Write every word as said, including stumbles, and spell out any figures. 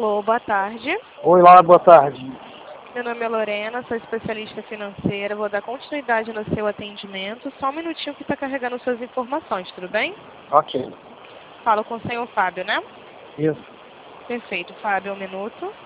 Alô, boa tarde. Oi, Laura, boa tarde. Meu nome é Lorena, sou especialista financeira. Vou dar continuidade no seu atendimento. Só um minutinho que está carregando suas informações, tudo bem? Ok. Falo com o senhor Fábio, né? Isso. Perfeito, Fábio, um minuto.